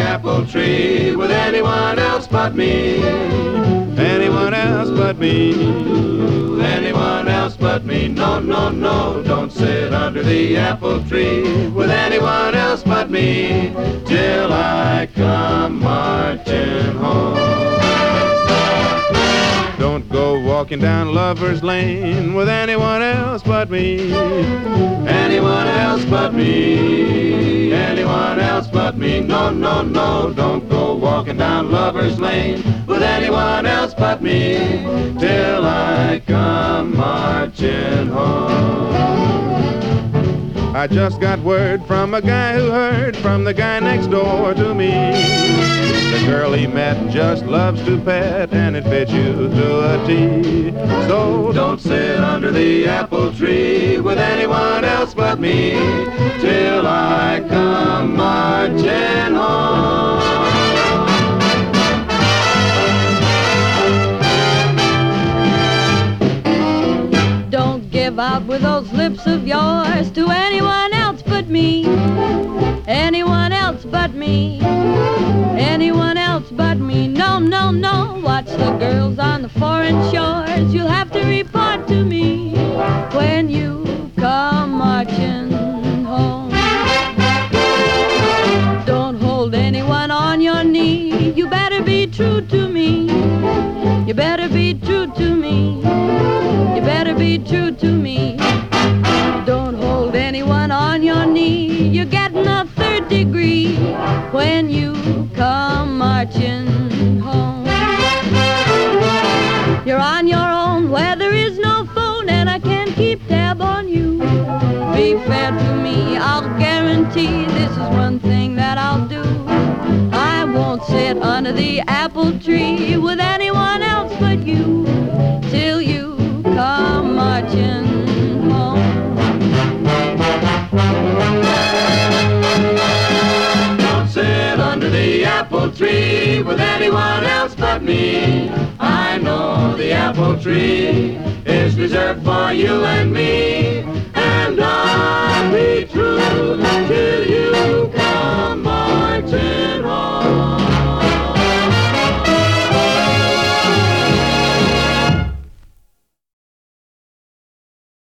apple tree with anyone else but me. Anyone else but me. Anyone else but me. No, no, no, don't sit under the apple tree with anyone else but me till I come marching home. Don't go walking down Lover's Lane with anyone else but me. Anyone else but me. Anyone else but me. No, no, no, don't go walking down Lover's Lane with anyone else but me till I come marching home. I just got word from a guy who heard from the guy next door to me. The girl he met just loves to pet, and it fits you to a T. So don't sit under the apple tree with anyone else but me till I come marching home. Don't give out with those lips of yours to anyone else but me. Anyone else but me. Anyone else but me. No, no, no. Watch the girls on the foreign shores. You'll have to report to me when you come marching home. Don't hold anyone on your knee. You better be true to me. You better be true to me. You better be true to me. Don't hold anyone on your knee. You're getting a third degree when you come marching home. You're on your own where there is no phone, and I can't keep tab on you. Be fair to me, I'll guarantee this is one thing that I'll do. I won't sit under the apple tree with anyone else but you till you come marching home. Don't sit under the apple tree with anyone else but me. I know the apple tree is reserved for you and me.